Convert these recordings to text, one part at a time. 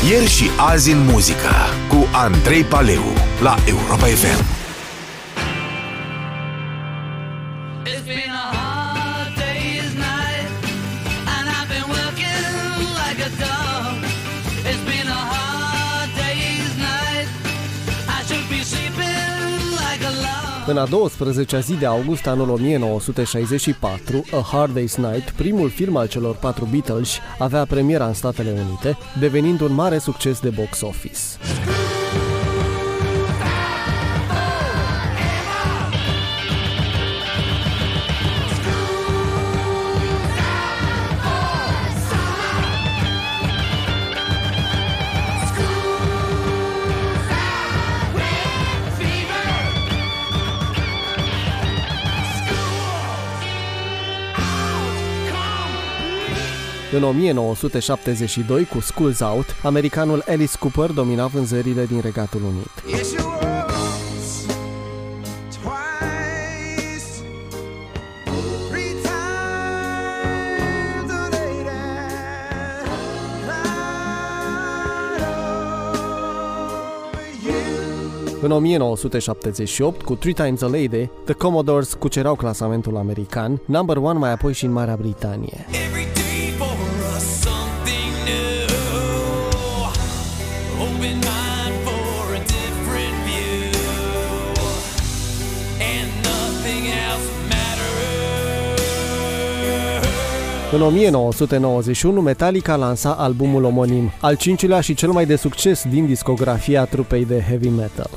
Ieri și azi în muzică cu Andrei Paleu la Europa FM. În a 12-a zi de august anul 1964, A Hard Day's Night, primul film al celor patru Beatles, avea premiera în Statele Unite, devenind un mare succes de box office. În 1972, cu School's Out, americanul Alice Cooper domina vânzările din Regatul Unit. În 1978, cu Three Times a Lady, The Commodores cucerau clasamentul american, number one mai apoi și în Marea Britanie. În 1991, Metallica lansa albumul omonim, al cincilea și cel mai de succes din discografia trupei de heavy metal.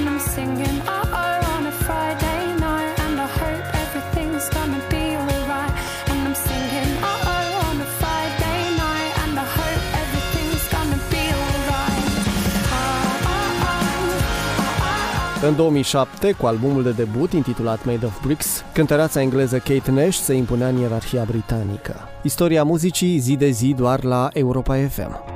În 2007, cu albumul de debut intitulat Made of Bricks, cântăreața engleză Kate Nash se impunea în ierarhia britanică. Istoria muzicii zi de zi doar la Europa FM.